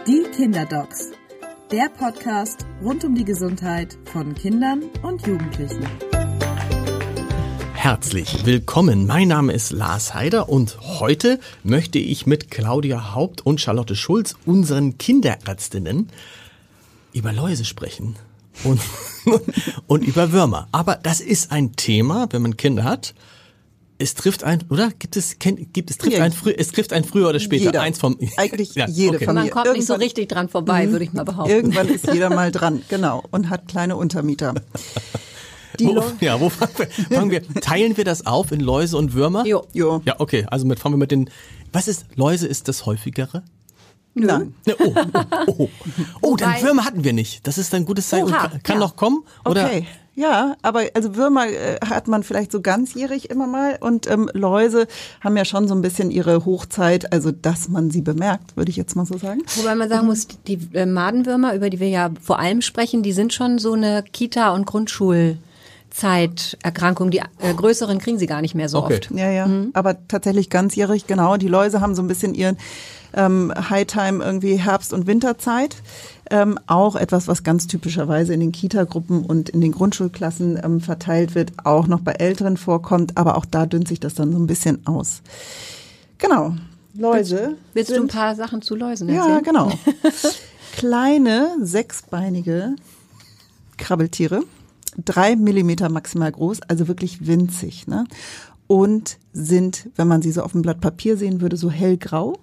Die Kinderdocs, der Podcast rund um die Gesundheit von Kindern und Jugendlichen. Herzlich willkommen, mein Name ist Lars Heider und heute möchte ich mit Claudia Haupt und Charlotte Schulz, unseren Kinderärztinnen, über Läuse sprechen und über Würmer. Aber das ist ein Thema, wenn man Kinder hat. Es trifft ein, oder? Es trifft ein früher oder später. Jeder. Eins vom, Eigentlich ja, jede okay. Familie. Man kommt nicht so richtig dran vorbei, würde ich mal behaupten. Irgendwann ist jeder mal dran, genau, und hat kleine Untermieter. Wo fangen wir? Teilen wir das auf in Läuse und Würmer? Jo. Ja, okay. Also fangen wir mit den. Was ist Läuse? Ist das häufigere? Nein. Dann Würmer hatten wir nicht. Das ist ein gutes Zeichen. Kann noch kommen? Oder? Okay. Ja, aber also Würmer hat man vielleicht so ganzjährig immer mal und Läuse haben ja schon so ein bisschen ihre Hochzeit, also dass man sie bemerkt, würde ich jetzt mal so sagen. Wobei man sagen muss, die Madenwürmer, über die wir ja vor allem sprechen, die sind schon so eine Kita- und Grundschulzeiterkrankung. Die größeren kriegen sie gar nicht mehr so oft. Ja, aber tatsächlich ganzjährig, genau. Die Läuse haben so ein bisschen ihren Hightime irgendwie Herbst- und Winterzeit. Auch etwas, was ganz typischerweise in den Kita-Gruppen und in den Grundschulklassen verteilt wird, auch noch bei Älteren vorkommt, aber auch da dünnt sich das dann so ein bisschen aus. Genau, Läuse. Willst du ein paar Sachen zu Läusen erzählen? Ja, genau. Kleine, sechsbeinige Krabbeltiere, 3 Millimeter maximal groß, also wirklich winzig, ne? Und sind, wenn man sie so auf dem Blatt Papier sehen würde, so hellgrau.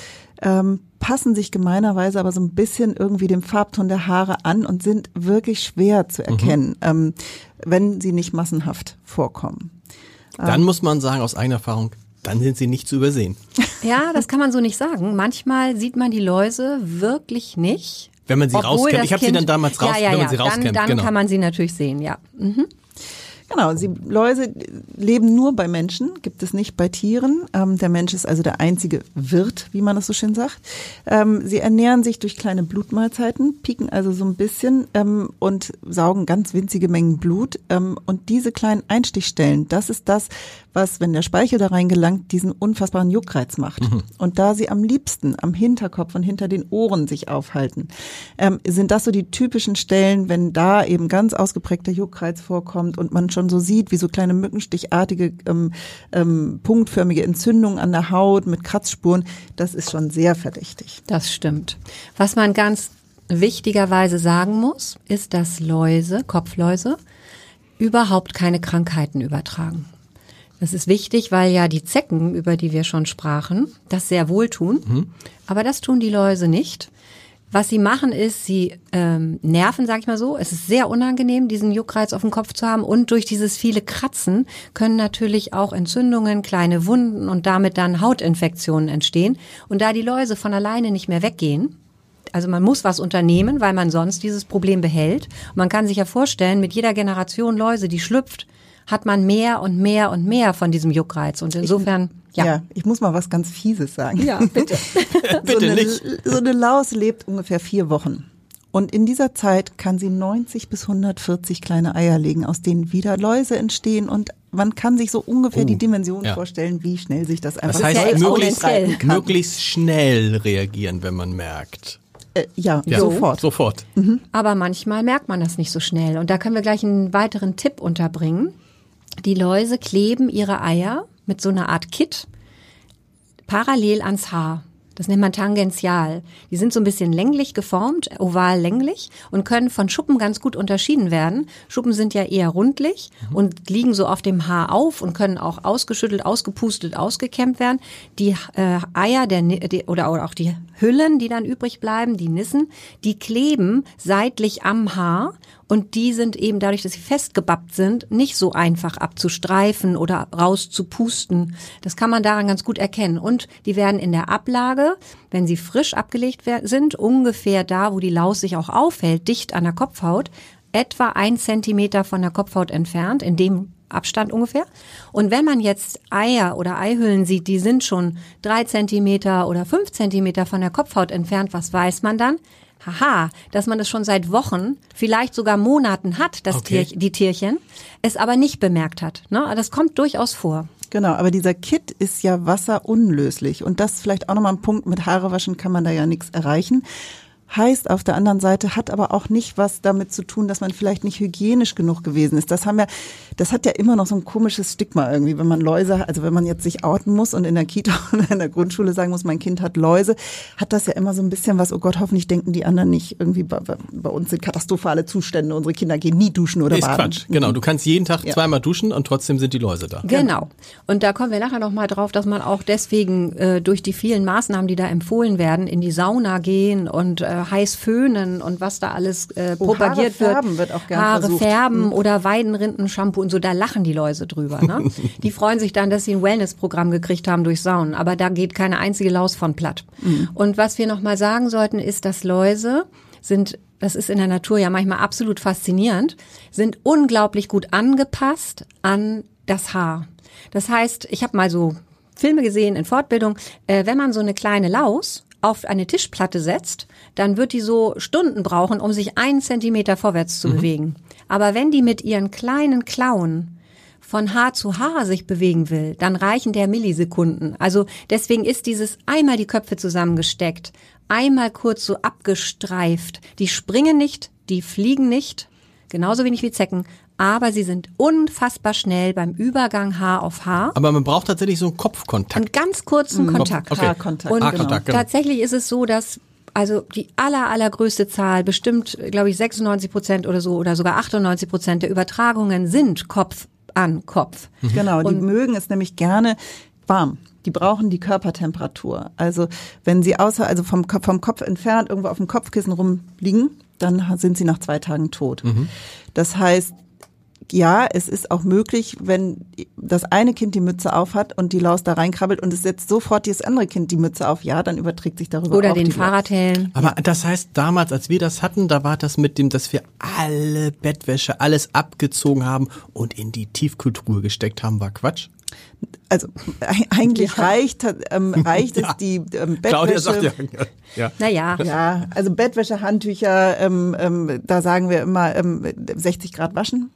Passen sich gemeinerweise aber so ein bisschen irgendwie dem Farbton der Haare an und sind wirklich schwer zu erkennen, wenn sie nicht massenhaft vorkommen. Dann muss man sagen, aus eigener Erfahrung, dann sind sie nicht zu übersehen. Ja, das kann man so nicht sagen. Manchmal sieht man die Läuse wirklich nicht. Wenn man sie rauskennt. Ich habe sie dann damals wenn man sie rauskennt. Dann kann man sie natürlich sehen, ja. Mhm. Genau, Läuse leben nur bei Menschen, gibt es nicht bei Tieren. Der Mensch ist also der einzige Wirt, wie man das so schön sagt. Sie ernähren sich durch kleine Blutmahlzeiten, pieken also so ein bisschen und saugen ganz winzige Mengen Blut. Und diese kleinen Einstichstellen, das ist das, was, wenn der Speichel da reingelangt, diesen unfassbaren Juckreiz macht. Und da sie am liebsten am Hinterkopf und hinter den Ohren sich aufhalten, sind das so die typischen Stellen, wenn da eben ganz ausgeprägter Juckreiz vorkommt und man schon so sieht, wie so kleine mückenstichartige, punktförmige Entzündungen an der Haut mit Kratzspuren, das ist schon sehr verdächtig. Das stimmt. Was man ganz wichtigerweise sagen muss, ist, dass Läuse, Kopfläuse, überhaupt keine Krankheiten übertragen. Das ist wichtig, weil ja die Zecken, über die wir schon sprachen, das sehr wohl tun. Aber das tun die Läuse nicht. Was sie machen ist, sie nerven, sag ich mal so. Es ist sehr unangenehm, diesen Juckreiz auf dem Kopf zu haben. Und durch dieses viele Kratzen können natürlich auch Entzündungen, kleine Wunden und damit dann Hautinfektionen entstehen. Und da die Läuse von alleine nicht mehr weggehen, also man muss was unternehmen, weil man sonst dieses Problem behält. Und man kann sich ja vorstellen, mit jeder Generation Läuse, die schlüpft, hat man mehr und mehr und mehr von diesem Juckreiz. Und insofern, ja. Ich muss mal was ganz Fieses sagen. Ja, bitte. So eine Laus lebt ungefähr 4 Wochen. Und in dieser Zeit kann sie 90 bis 140 kleine Eier legen, aus denen wieder Läuse entstehen. Und man kann sich so ungefähr die Dimension vorstellen, wie schnell sich das einfach möglichst schnell reagieren, wenn man merkt. Sofort. Aber manchmal merkt man das nicht so schnell. Und da können wir gleich einen weiteren Tipp unterbringen. Die Läuse kleben ihre Eier mit so einer Art Kitt parallel ans Haar. Das nennt man tangential. Die sind so ein bisschen länglich geformt, oval länglich und können von Schuppen ganz gut unterschieden werden. Schuppen sind ja eher rundlich und liegen so auf dem Haar auf und können auch ausgeschüttelt, ausgepustet, ausgekämmt werden. Die Eier oder auch die Hüllen, die dann übrig bleiben, die Nissen, die kleben seitlich am Haar. Und die sind eben dadurch, dass sie festgebappt sind, nicht so einfach abzustreifen oder rauszupusten. Das kann man daran ganz gut erkennen. Und die werden in der Ablage, wenn sie frisch abgelegt sind, ungefähr da, wo die Laus sich auch aufhält, dicht an der Kopfhaut, etwa 1 Zentimeter von der Kopfhaut entfernt, in dem Abstand ungefähr. Und wenn man jetzt Eier oder Eihüllen sieht, die sind schon 3 Zentimeter oder 5 Zentimeter von der Kopfhaut entfernt, was weiß man dann? Dass man das schon seit Wochen, vielleicht sogar Monaten hat, die Tierchen, es aber nicht bemerkt hat. Ne? Das kommt durchaus vor. Genau, aber dieser Kitt ist ja wasserunlöslich und das ist vielleicht auch nochmal ein Punkt, mit Haare waschen kann man da ja nichts erreichen. Heißt auf der anderen Seite, hat aber auch nicht was damit zu tun, dass man vielleicht nicht hygienisch genug gewesen ist. Das hat ja immer noch so ein komisches Stigma irgendwie, wenn man Läuse, also wenn man jetzt sich outen muss und in der Kita oder in der Grundschule sagen muss, mein Kind hat Läuse, hat das ja immer so ein bisschen was, oh Gott, hoffentlich denken die anderen nicht irgendwie, bei uns sind katastrophale Zustände, unsere Kinder gehen nie duschen oder baden. Ist Quatsch, genau. Du kannst jeden Tag zweimal duschen und trotzdem sind die Läuse da. Genau. Und da kommen wir nachher noch mal drauf, dass man auch deswegen durch die vielen Maßnahmen, die da empfohlen werden, in die Sauna gehen und heiß föhnen und was da alles propagiert Haare färben wird auch gerne Haare versucht. färben oder Weidenrinden-Shampoo und so, da lachen die Läuse drüber. Ne? Die freuen sich dann, dass sie ein Wellness-Programm gekriegt haben durch Saunen, aber da geht keine einzige Laus von platt. Und was wir noch mal sagen sollten, ist, dass Läuse sind, das ist in der Natur ja manchmal absolut faszinierend, sind unglaublich gut angepasst an das Haar. Das heißt, ich habe mal so Filme gesehen in Fortbildung, wenn man so eine kleine Laus auf eine Tischplatte setzt, dann wird die so Stunden brauchen, um sich 1 Zentimeter vorwärts zu bewegen. Aber wenn die mit ihren kleinen Klauen von Haar zu Haar sich bewegen will, dann reichen der Millisekunden. Also deswegen ist dieses einmal die Köpfe zusammengesteckt, einmal kurz so abgestreift. Die springen nicht, die fliegen nicht, genauso wenig wie Zecken, aber sie sind unfassbar schnell beim Übergang Haar auf Haar. Aber man braucht tatsächlich so einen Kopfkontakt. Einen ganz kurzen Kontakt. Okay. Haarkontakt. Und Haarkontakt, genau. tatsächlich ist es so, dass also die allergrößte Zahl, bestimmt, glaube ich, 96% oder so oder sogar 98% der Übertragungen sind Kopf an Kopf. Genau, die mögen es nämlich gerne warm. Die brauchen die Körpertemperatur. Also wenn sie vom Kopf entfernt irgendwo auf dem Kopfkissen rumliegen, dann sind sie nach 2 Tagen tot. Das heißt, ja, es ist auch möglich, wenn das eine Kind die Mütze auf hat und die Laus da reinkrabbelt und es setzt sofort das andere Kind die Mütze auf, ja, dann überträgt sich darüber oder auch den die Fahrradhelm. Aber das heißt, damals, als wir das hatten, da war das mit dem, dass wir alle Bettwäsche, alles abgezogen haben und in die Tiefkühltruhe gesteckt haben, war Quatsch. Also eigentlich reicht es, die Bettwäsche. Claudia sagt ja. Naja. Ja, also Bettwäsche, Handtücher, da sagen wir immer 60 Grad waschen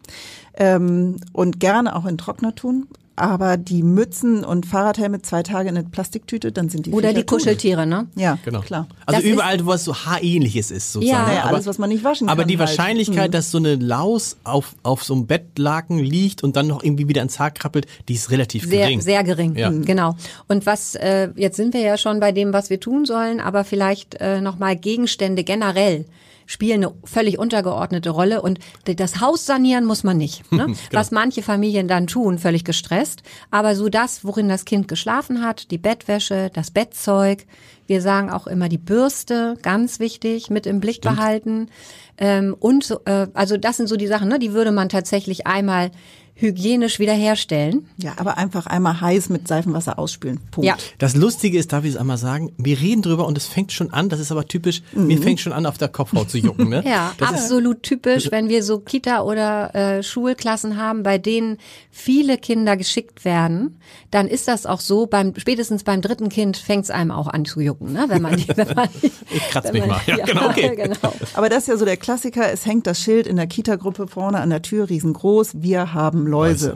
und gerne auch in Trockner tun. Aber die Mützen und Fahrradhelme 2 Tage in eine Plastiktüte, dann sind die Oder Viecher die tot. Kuscheltiere, ne? Ja, Genau. klar. Also Das überall, wo es so Haarähnliches ist, sozusagen. Ja. Naja, alles, was man nicht waschen kann. Aber die halt. Wahrscheinlichkeit, dass so eine Laus auf so einem Bettlaken liegt und dann noch irgendwie wieder ins Haar krabbelt, die ist relativ gering. Sehr gering, Ja. Genau. Und was, jetzt sind wir ja schon bei dem, was wir tun sollen, aber vielleicht nochmal Gegenstände generell spielen eine völlig untergeordnete Rolle und das Haus sanieren muss man nicht, ne? Genau. Was manche Familien dann tun, völlig gestresst, aber so das, worin das Kind geschlafen hat, die Bettwäsche, das Bettzeug, wir sagen auch immer die Bürste, ganz wichtig, mit im Blick behalten und so, also das sind so die Sachen, ne? Die würde man tatsächlich einmal hygienisch wiederherstellen. Ja, aber einfach einmal heiß mit Seifenwasser ausspülen. Punkt. Ja. Das Lustige ist, darf ich es einmal sagen, wir reden drüber und es fängt schon an, das ist aber typisch, mir fängt schon an, auf der Kopfhaut zu jucken. Ne? Ja, das absolut typisch, wenn wir so Kita- oder Schulklassen haben, bei denen viele Kinder geschickt werden, dann ist das auch so, spätestens beim 3. Kind fängt es einem auch an zu jucken, ne? Wenn man Ich kratze mich mal. Ja, genau, okay. Genau. Aber das ist ja so der Klassiker, es hängt das Schild in der Kita-Gruppe vorne an der Tür riesengroß, wir haben Läuse.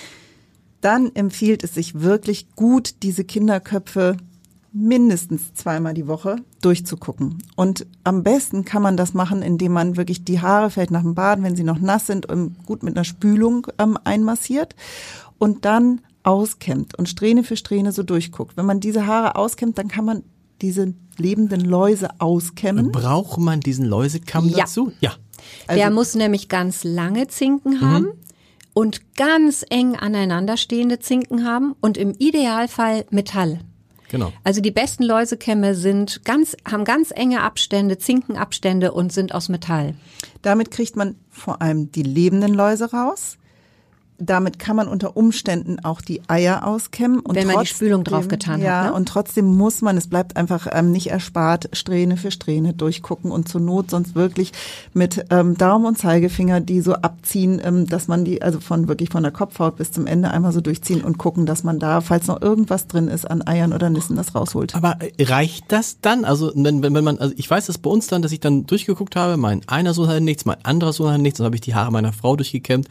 Dann empfiehlt es sich wirklich gut, diese Kinderköpfe mindestens 2-mal die Woche durchzugucken. Und am besten kann man das machen, indem man wirklich die Haare vielleicht nach dem Baden, wenn sie noch nass sind, gut mit einer Spülung einmassiert und dann auskämmt und Strähne für Strähne so durchguckt. Wenn man diese Haare auskämmt, dann kann man diese lebenden Läuse auskämmen. Braucht man diesen Läusekamm Ja. dazu? Ja. Der muss nämlich ganz lange Zinken haben und ganz eng aneinander stehende Zinken haben und im Idealfall Metall. Genau. Also die besten Läusekämme haben ganz enge Abstände, Zinkenabstände und sind aus Metall. Damit kriegt man vor allem die lebenden Läuse raus. Damit kann man unter Umständen auch die Eier auskämmen. Und wenn man die trotzdem, Spülung draufgetan hat. Ja, Ne? und trotzdem muss man, es bleibt einfach nicht erspart, Strähne für Strähne durchgucken und zur Not sonst wirklich mit Daumen und Zeigefinger die so abziehen, dass man die, also wirklich von der Kopfhaut bis zum Ende einmal so durchziehen und gucken, dass man da, falls noch irgendwas drin ist an Eiern oder Nissen, das rausholt. Aber reicht das dann? Also wenn man, also ich weiß das bei uns dann, dass ich dann durchgeguckt habe, mein einer Sohn hatte nichts, mein anderer Sohn hatte nichts, dann habe ich die Haare meiner Frau durchgekämmt.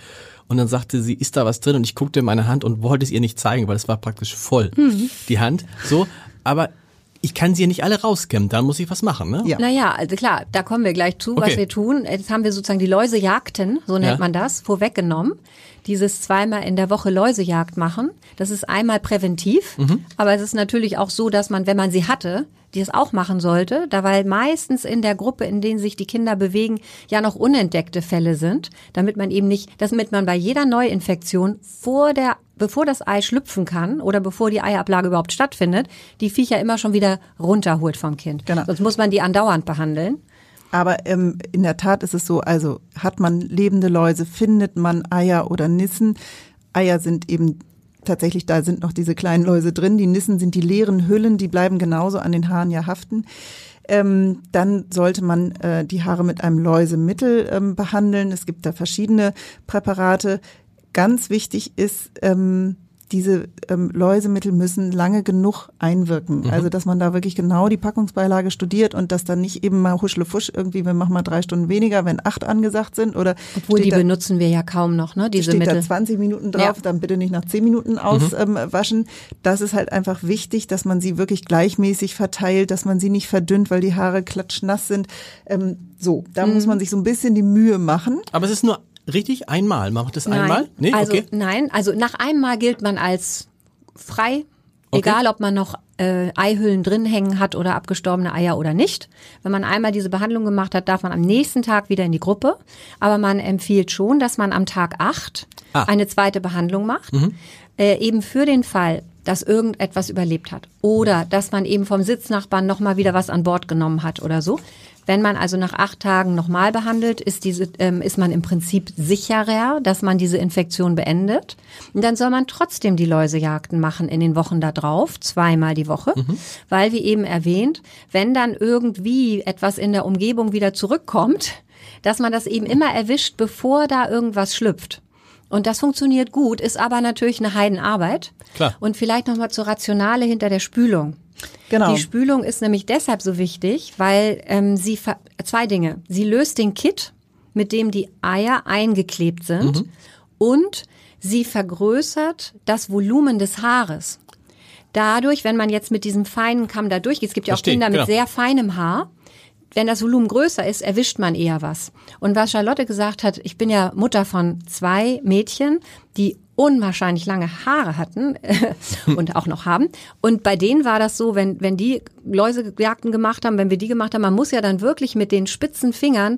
Und dann sagte sie, ist da was drin? Und ich guckte in meine Hand und wollte es ihr nicht zeigen, weil es war praktisch voll, die Hand. So, aber ich kann sie ja nicht alle rauskämmen, dann muss ich was machen, ne? Ja. Naja, also klar, da kommen wir gleich zu, was wir tun. Jetzt haben wir sozusagen die Läusejagden, so nennt man das, vorweggenommen. Dieses zweimal in der Woche Läusejagd machen. Das ist einmal präventiv, aber es ist natürlich auch so, dass man, wenn man sie hatte, die es auch machen sollte, da weil meistens in der Gruppe, in denen sich die Kinder bewegen, ja noch unentdeckte Fälle sind, damit man bei jeder Neuinfektion bevor das Ei schlüpfen kann oder bevor die Eiablage überhaupt stattfindet, die Viecher immer schon wieder runterholt vom Kind. Genau. Sonst muss man die andauernd behandeln. Aber in der Tat ist es so, also hat man lebende Läuse, findet man Eier oder Nissen. Eier sind eben tatsächlich, da sind noch diese kleinen Läuse drin. Die Nissen sind die leeren Hüllen, die bleiben genauso an den Haaren ja haften. Dann sollte man die Haare mit einem Läusemittel behandeln. Es gibt da verschiedene Präparate. Ganz wichtig ist, diese Läusemittel müssen lange genug einwirken. Also, dass man da wirklich genau die Packungsbeilage studiert und dass dann nicht eben mal huschlefusch irgendwie, wir machen mal 3 Stunden weniger, wenn 8 angesagt sind oder. Obwohl die benutzen wir ja kaum noch, ne, diese steht Mittel. Da 20 Minuten drauf, dann bitte nicht nach 10 Minuten auswaschen. Das ist halt einfach wichtig, dass man sie wirklich gleichmäßig verteilt, dass man sie nicht verdünnt, weil die Haare klatschnass sind. Da muss man sich so ein bisschen die Mühe machen. Aber es ist nur richtig einmal. Macht das einmal? Nee, okay. Nein, also nach einem Mal gilt man als frei, egal ob man noch Eihüllen drin hängen hat oder abgestorbene Eier oder nicht. Wenn man einmal diese Behandlung gemacht hat, darf man am nächsten Tag wieder in die Gruppe. Aber man empfiehlt schon, dass man am Tag 8 eine zweite Behandlung macht, eben für den Fall, dass irgendetwas überlebt hat oder dass man eben vom Sitznachbarn nochmal wieder was an Bord genommen hat oder so. Wenn man also nach 8 Tagen nochmal behandelt, ist man im Prinzip sicherer, dass man diese Infektion beendet. Und dann soll man trotzdem die Läusejagden machen in den Wochen da drauf, 2-mal die Woche. Weil, wie eben erwähnt, wenn dann irgendwie etwas in der Umgebung wieder zurückkommt, dass man das eben immer erwischt, bevor da irgendwas schlüpft. Und das funktioniert gut, ist aber natürlich eine Heidenarbeit. Klar. Und vielleicht nochmal zur Rationale hinter der Spülung. Genau. Die Spülung ist nämlich deshalb so wichtig, weil zwei Dinge. Sie löst den Kitt, mit dem die Eier eingeklebt sind, und sie vergrößert das Volumen des Haares. Dadurch, wenn man jetzt mit diesem feinen Kamm da durchgeht, es gibt ja auch Kinder mit sehr feinem Haar, wenn das Volumen größer ist, erwischt man eher was. Und was Charlotte gesagt hat, ich bin ja Mutter von 2 Mädchen, die unwahrscheinlich lange Haare hatten und auch noch haben. Und bei denen war das so, wenn die Läusejagden gemacht haben, wenn wir die gemacht haben, man muss ja dann wirklich mit den spitzen Fingern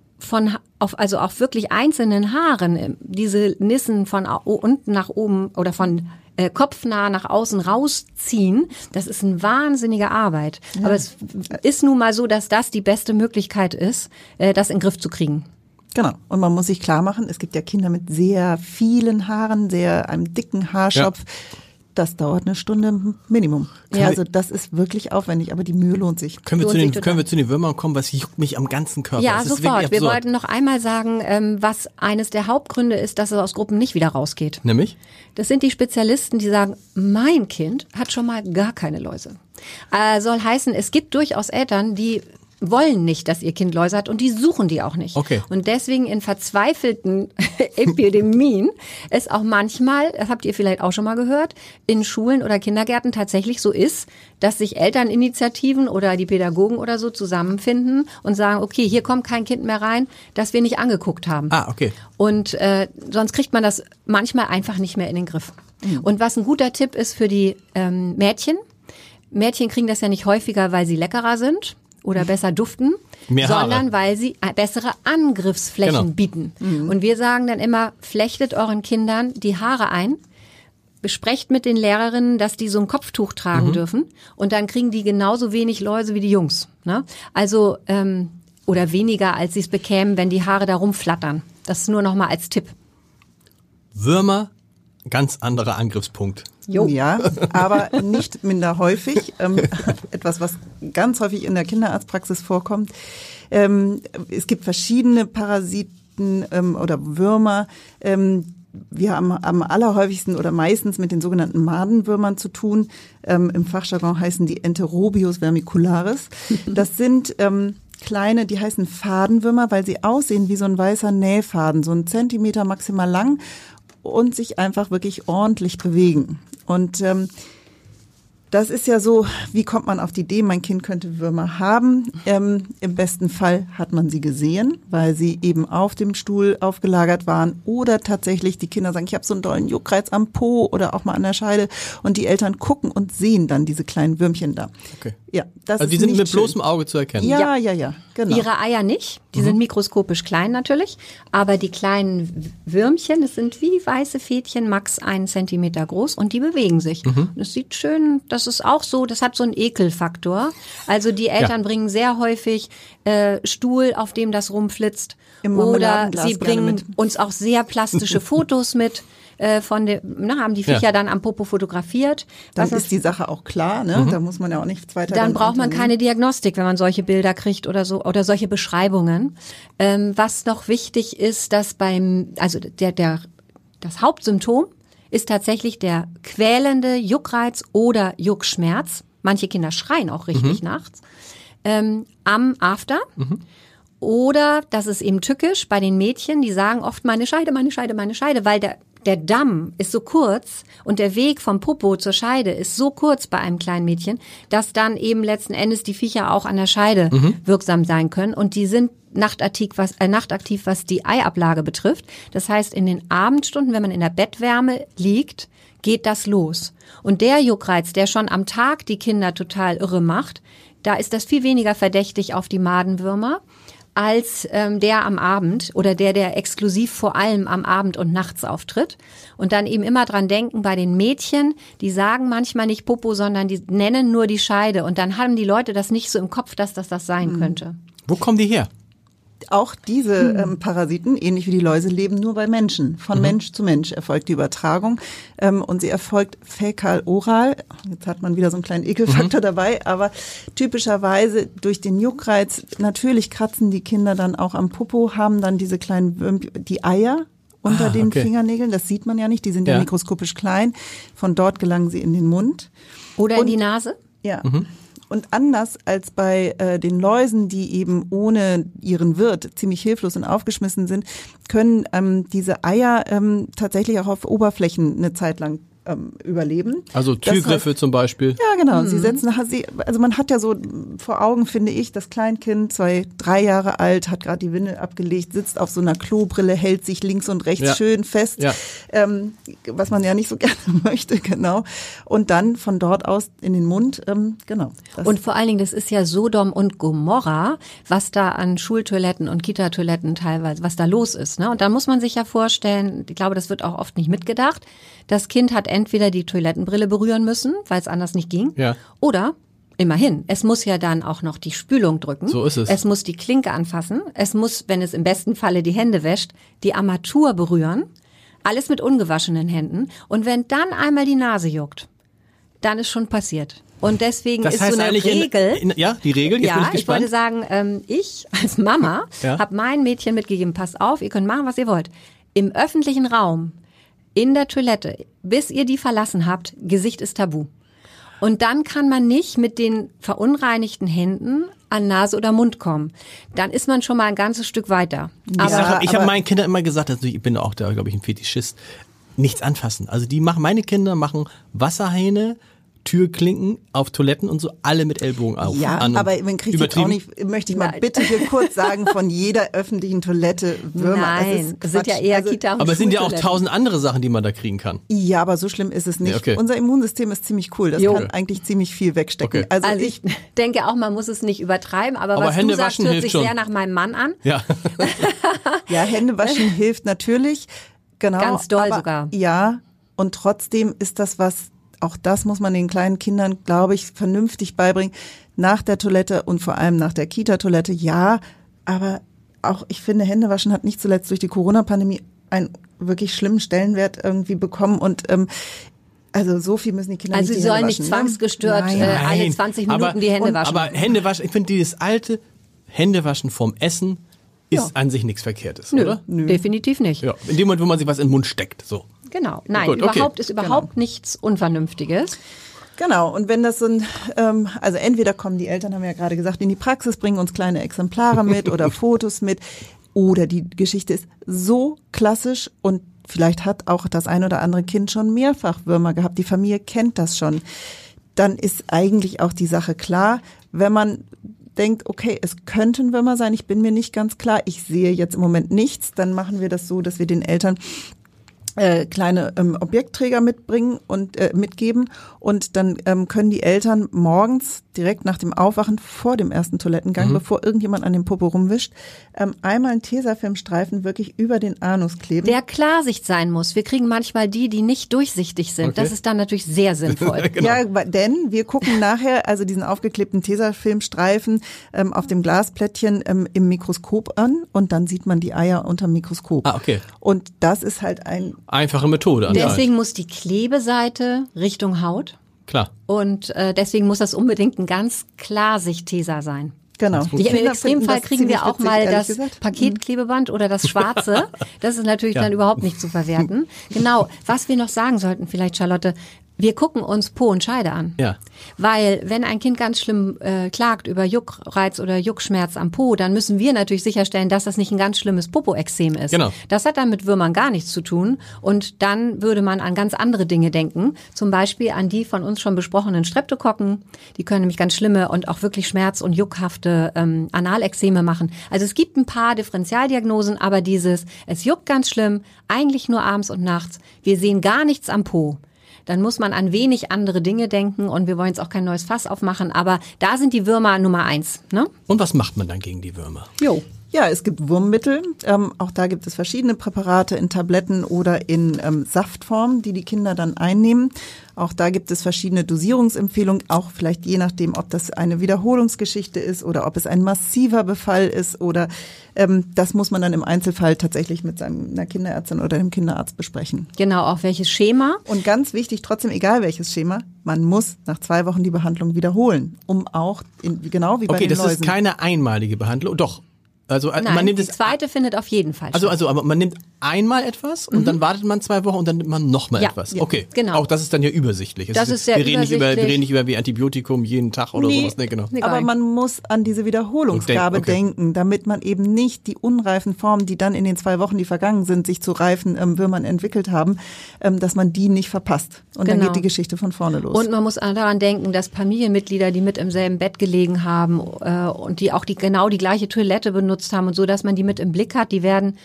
also auf wirklich einzelnen Haaren diese Nissen von unten nach oben oder von kopfnah nach außen rausziehen. Das ist eine wahnsinnige Arbeit. Ja. Aber es ist nun mal so, dass das die beste Möglichkeit ist, das in den Griff zu kriegen. Genau. Und man muss sich klar machen, es gibt ja Kinder mit sehr vielen Haaren, einem dicken Haarschopf. Ja. Das dauert 1 Stunde Minimum. Ja. Also das ist wirklich aufwendig, aber die Mühe lohnt sich. Können wir zu den Würmern kommen? Was juckt mich am ganzen Körper? Ja, sofort. Wir wollten noch einmal sagen, was eines der Hauptgründe ist, dass es aus Gruppen nicht wieder rausgeht. Nämlich? Das sind die Spezialisten, die sagen, mein Kind hat schon mal gar keine Läuse. Soll heißen, es gibt durchaus Eltern, die wollen nicht, dass ihr Kind Läuse hat und die suchen die auch nicht. Okay. Und deswegen in verzweifelten Epidemien es auch manchmal, das habt ihr vielleicht auch schon mal gehört, in Schulen oder Kindergärten tatsächlich so ist, dass sich Elterninitiativen oder die Pädagogen oder so zusammenfinden und sagen, okay, hier kommt kein Kind mehr rein, das wir nicht angeguckt haben. Okay. Und sonst kriegt man das manchmal einfach nicht mehr in den Griff. Und was ein guter Tipp ist für die Mädchen kriegen das ja nicht häufiger, weil sie leckerer sind oder besser duften, sondern weil sie bessere Angriffsflächen bieten. Und wir sagen dann immer, flechtet euren Kindern die Haare ein, besprecht mit den Lehrerinnen, dass die so ein Kopftuch tragen dürfen und dann kriegen die genauso wenig Läuse wie die Jungs. Ne? Also oder weniger, als sie es bekämen, wenn die Haare da rumflattern. Das nur noch mal als Tipp. Würmer, ganz anderer Angriffspunkt. Jo. Ja, aber nicht minder häufig. Etwas, was ganz häufig in der Kinderarztpraxis vorkommt. Es gibt verschiedene Parasiten oder Würmer. Wir haben am allerhäufigsten oder meistens mit den sogenannten Madenwürmern zu tun. Im Fachjargon heißen die Enterobius vermicularis. Das sind kleine, die heißen Fadenwürmer, weil sie aussehen wie so ein weißer Nähfaden, so 1 Zentimeter maximal lang und sich einfach wirklich ordentlich bewegen. Und das ist ja so, wie kommt man auf die Idee, mein Kind könnte Würmer haben? Im besten Fall hat man sie gesehen, weil sie eben auf dem Stuhl aufgelagert waren oder tatsächlich die Kinder sagen, ich habe so einen dollen Juckreiz am Po oder auch mal an der Scheide und die Eltern gucken und sehen dann diese kleinen Würmchen da. Okay. Ja, das also die ist sind nicht mit schön. bloßem Auge zu erkennen. Ja, genau. Ihre Eier nicht, die sind mikroskopisch klein natürlich, aber die kleinen Würmchen, das sind wie weiße Fädchen, max 1 Zentimeter groß und die bewegen sich. Das sieht schön, das ist auch so, das hat so einen Ekelfaktor. Also die Eltern bringen sehr häufig Stuhl, auf dem das rumflitzt. Im Oder Marmeladenglas sie gerne bringen mit. uns auch sehr plastische Fotos mit. Von dem, haben die Viecher dann am Popo fotografiert. Dann Was ist die Sache auch klar, ne? Da muss man ja auch nichts weiter. dann braucht man keine Diagnostik, wenn man solche Bilder kriegt oder so oder solche Beschreibungen. Was noch wichtig ist, dass das Hauptsymptom ist tatsächlich der quälende Juckreiz oder Juckschmerz. Manche Kinder schreien auch richtig nachts. Am After. Oder, das ist eben tückisch bei den Mädchen, die sagen oft meine Scheide, meine Scheide, meine Scheide, weil der Damm ist so kurz und der Weg vom Popo zur Scheide ist so kurz bei einem kleinen Mädchen, dass dann eben letzten Endes die Viecher auch an der Scheide wirksam sein können. Und die sind nachtaktiv, was die Eiablage betrifft. Das heißt, in den Abendstunden, wenn man in der Bettwärme liegt, geht das los. Und der Juckreiz, der schon am Tag die Kinder total irre macht, da ist das viel weniger verdächtig auf die Madenwürmer als der am Abend oder der exklusiv vor allem am Abend und nachts auftritt. Und dann eben immer dran denken, bei den Mädchen, die sagen manchmal nicht Popo, sondern die nennen nur die Scheide. Und dann haben die Leute das nicht so im Kopf, dass das sein könnte. Wo kommen die her? Auch diese Parasiten, ähnlich wie die Läuse, leben nur bei Menschen. Von Mensch zu Mensch erfolgt die Übertragung und sie erfolgt fäkal-oral. Jetzt hat man wieder so einen kleinen Ekelfaktor dabei, aber typischerweise durch den Juckreiz, natürlich kratzen die Kinder dann auch am Popo, haben dann diese kleinen die Eier unter den Fingernägeln. Das sieht man ja nicht, die sind ja mikroskopisch klein. Von dort gelangen sie in den Mund. Oder in die Nase? Ja. Und anders als bei den Läusen, die eben ohne ihren Wirt ziemlich hilflos und aufgeschmissen sind, können diese Eier tatsächlich auch auf Oberflächen eine Zeit lang überleben. Also Türgriffe zum Beispiel. Ja, genau. Sie setzen, also man hat ja so vor Augen, finde ich, das Kleinkind, 2, 3 Jahre alt, hat gerade die Windel abgelegt, sitzt auf so einer Klobrille, hält sich links und rechts schön fest, was man ja nicht so gerne möchte, genau. Und dann von dort aus in den Mund, genau. Und vor allen Dingen, das ist ja Sodom und Gomorra, was da an Schultoiletten und Kita-Toiletten teilweise, was da los ist, ne? Und da muss man sich ja vorstellen, ich glaube, das wird auch oft nicht mitgedacht, das Kind hat entweder die Toilettenbrille berühren müssen, weil es anders nicht ging, oder immerhin, es muss ja dann auch noch die Spülung drücken. So ist es. Es muss die Klinke anfassen, es muss, wenn es im besten Falle die Hände wäscht, die Armatur berühren, alles mit ungewaschenen Händen. Und wenn dann einmal die Nase juckt, dann ist schon passiert. Und deswegen das ist heißt so eine eigentlich Regel. Die Regel, jetzt bin ich Ich gespannt. wollte sagen, ich als Mama habe mein Mädchen mitgegeben, passt auf, ihr könnt machen, was ihr wollt. Im öffentlichen Raum, in der Toilette, bis ihr die verlassen habt, Gesicht ist tabu. Und dann kann man nicht mit den verunreinigten Händen an Nase oder Mund kommen. Dann ist man schon mal ein ganzes Stück weiter. Ich habe meinen Kindern immer gesagt, also ich bin auch da, glaube ich, ein Fetischist, nichts anfassen. Also meine Kinder machen Wasserhähne, Türklinken auf Toiletten und so, alle mit Ellbogen auf. Ja, aber man kriegt jetzt auch nicht, möchte ich mal bitte hier kurz sagen, von jeder öffentlichen Toilette Würmer. Nein, das sind ja eher Kita- und aber es sind ja auch Schultoiletten. 1000 andere Sachen, die man da kriegen kann. Ja, aber so schlimm ist es nicht. Ja, okay. Unser Immunsystem ist ziemlich cool. Das kann eigentlich ziemlich viel wegstecken. Okay. Also ich denke auch, man muss es nicht übertreiben, aber was Hände du sagst, waschen hört hilft sich schon. sehr nach meinem Mann an. Ja. Ja, Hände waschen hilft natürlich. Genau. Ganz doll aber, sogar. Ja, und trotzdem ist das was, auch das muss man den kleinen Kindern, glaube ich, vernünftig beibringen. Nach der Toilette und vor allem nach der Kita-Toilette, ja. Aber auch, ich finde, Händewaschen hat nicht zuletzt durch die Corona-Pandemie einen wirklich schlimmen Stellenwert irgendwie bekommen. Und also so viel müssen die Kinder Also nicht sie die Hände sollen nicht waschen, zwangsgestört ne? alle 20 Minuten die Hände waschen. Aber Händewaschen, ich finde dieses alte Händewaschen vorm Essen ist an sich nichts Verkehrtes, oder? Nö, definitiv nicht. Ja, in dem Moment, wo man sich was in den Mund steckt, so. Genau. Nein, Gut, okay. überhaupt nichts Unvernünftiges. Genau, und wenn das so ein, also entweder kommen die Eltern, haben wir ja gerade gesagt, in die Praxis, bringen uns kleine Exemplare mit oder Fotos mit, oder die Geschichte ist so klassisch und vielleicht hat auch das ein oder andere Kind schon mehrfach Würmer gehabt, die Familie kennt das schon, dann ist eigentlich auch die Sache klar. Wenn man denkt, okay, es könnten Würmer sein, ich bin mir nicht ganz klar, ich sehe jetzt im Moment nichts, dann machen wir das so, dass wir den Eltern kleine Objektträger mitbringen und mitgeben und dann können die Eltern morgens direkt nach dem Aufwachen vor dem ersten Toilettengang, bevor irgendjemand an dem Popo rumwischt, einmal einen Tesafilmstreifen wirklich über den Anus kleben. Der Klarsicht sein muss. Wir kriegen manchmal die nicht durchsichtig sind. Okay. Das ist dann natürlich sehr sinnvoll. Genau. Ja, denn wir gucken nachher also diesen aufgeklebten Tesafilmstreifen auf dem Glasplättchen im Mikroskop an und dann sieht man die Eier unterm Mikroskop. Ah, okay. Und das ist halt einfache Methode. Deswegen muss die Klebeseite Richtung Haut. Klar. Und deswegen muss das unbedingt ein ganz Klarsicht-Teser sein. Genau. Im Extremfall kriegen wir auch mal das Paketklebeband oder das Schwarze. Das ist natürlich dann überhaupt nicht zu verwerten. Genau. Was wir noch sagen sollten, vielleicht Charlotte, wir gucken uns Po und Scheide an. Ja. Weil wenn ein Kind ganz schlimm klagt über Juckreiz oder Juckschmerz am Po, dann müssen wir natürlich sicherstellen, dass das nicht ein ganz schlimmes Popo-Ekzem ist. Genau. Das hat dann mit Würmern gar nichts zu tun. Und dann würde man an ganz andere Dinge denken. Zum Beispiel an die von uns schon besprochenen Streptokokken. Die können nämlich ganz schlimme und auch wirklich schmerz- und juckhafte Analekzeme machen. Also es gibt ein paar Differentialdiagnosen, aber es juckt ganz schlimm, eigentlich nur abends und nachts. Wir sehen gar nichts am Po. Dann muss man an wenig andere Dinge denken und wir wollen jetzt auch kein neues Fass aufmachen, aber da sind die Würmer Nummer 1. Ne? Und was macht man dann gegen die Würmer? Ja, es gibt Wurmmittel. Auch da gibt es verschiedene Präparate in Tabletten oder in Saftform, die Kinder dann einnehmen. Auch da gibt es verschiedene Dosierungsempfehlungen, auch vielleicht je nachdem, ob das eine Wiederholungsgeschichte ist oder ob es ein massiver Befall ist oder das muss man dann im Einzelfall tatsächlich mit seiner Kinderärztin oder dem Kinderarzt besprechen. Genau, auch welches Schema. Und ganz wichtig, trotzdem egal welches Schema, man muss nach 2 Wochen die Behandlung wiederholen, um auch, genau wie bei den Läusen. Okay, das ist keine einmalige Behandlung, doch. Also Nein, man nimmt die zweite findet auf jeden Fall statt. Also aber man nimmt einmal etwas und dann wartet man 2 Wochen und dann nimmt man nochmal etwas. Ja, okay, genau. Auch das ist dann ja übersichtlich. Das ist sehr übersichtlich. Wir reden nicht über wie Antibiotikum jeden Tag oder sowas. Nee, genau. Aber man muss an diese Wiederholungsgabe denken, damit man eben nicht die unreifen Formen, die dann in den 2 Wochen, die vergangen sind, sich zu reifen Würmern entwickelt haben, dass man die nicht verpasst. Und dann geht die Geschichte von vorne los. Und man muss daran denken, dass Familienmitglieder, die mit im selben Bett gelegen haben und die auch genau die gleiche Toilette benutzt haben und so, dass man die mit im Blick hat, die werden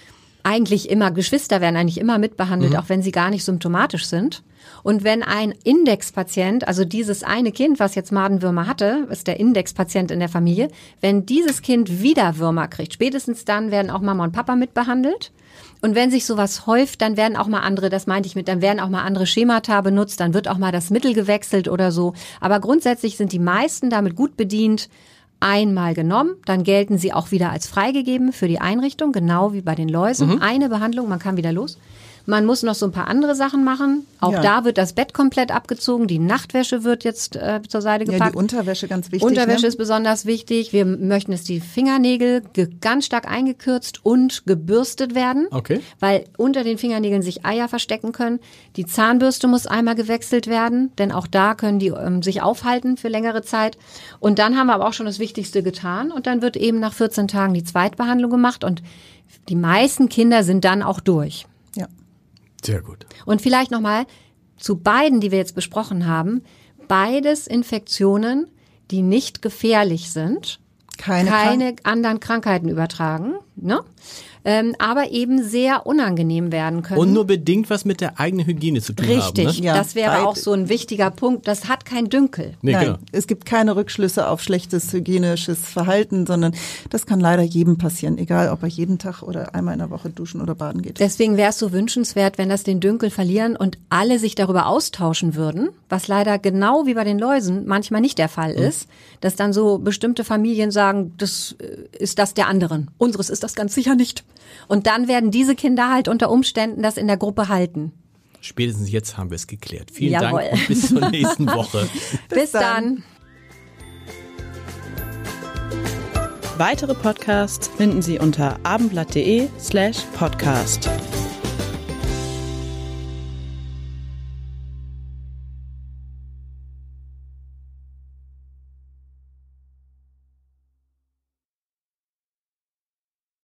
Geschwister werden eigentlich immer mitbehandelt, auch wenn sie gar nicht symptomatisch sind. Und wenn ein Indexpatient, also dieses eine Kind, was jetzt Madenwürmer hatte, ist der Indexpatient in der Familie, wenn dieses Kind wieder Würmer kriegt, spätestens dann werden auch Mama und Papa mitbehandelt. Und wenn sich sowas häuft, dann werden auch mal dann werden auch mal andere Schemata benutzt, dann wird auch mal das Mittel gewechselt oder so. Aber grundsätzlich sind die meisten damit gut bedient, einmal genommen, dann gelten sie auch wieder als freigegeben für die Einrichtung, genau wie bei den Läusen. Eine Behandlung, man kann wieder los. Man muss noch so ein paar andere Sachen machen. Auch da wird das Bett komplett abgezogen. Die Nachtwäsche wird jetzt zur Seite gepackt. Ja, die Unterwäsche ganz wichtig. Unterwäsche ist besonders wichtig. Wir möchten, dass die Fingernägel ganz stark eingekürzt und gebürstet werden. Okay. Weil unter den Fingernägeln sich Eier verstecken können. Die Zahnbürste muss einmal gewechselt werden, denn auch da können die sich aufhalten für längere Zeit. Und dann haben wir aber auch schon das Wichtigste getan. Und dann wird eben nach 14 Tagen die Zweitbehandlung gemacht. Und die meisten Kinder sind dann auch durch. Ja. Sehr gut. Und vielleicht nochmal zu beiden, die wir jetzt besprochen haben. Beides Infektionen, die nicht gefährlich sind, keine anderen Krankheiten übertragen, ne? Aber eben sehr unangenehm werden können. Und nur bedingt was mit der eigenen Hygiene zu tun haben. Richtig, ne? Ja, das wäre auch so ein wichtiger Punkt. Das hat kein Dünkel. Nee, Nein, genau. Es gibt keine Rückschlüsse auf schlechtes hygienisches Verhalten, sondern das kann leider jedem passieren, egal ob er jeden Tag oder einmal in der Woche duschen oder baden geht. Deswegen wäre es so wünschenswert, wenn das den Dünkel verlieren und alle sich darüber austauschen würden, was leider genau wie bei den Läusen manchmal nicht der Fall ist, dass dann so bestimmte Familien sagen, das ist das der anderen. Unseres ist das ganz sicher nicht. Und dann werden diese Kinder halt unter Umständen das in der Gruppe halten. Spätestens jetzt haben wir es geklärt. Vielen Dank und bis zur nächsten Woche. Bis dann. Weitere Podcasts finden Sie unter abendblatt.de/podcast.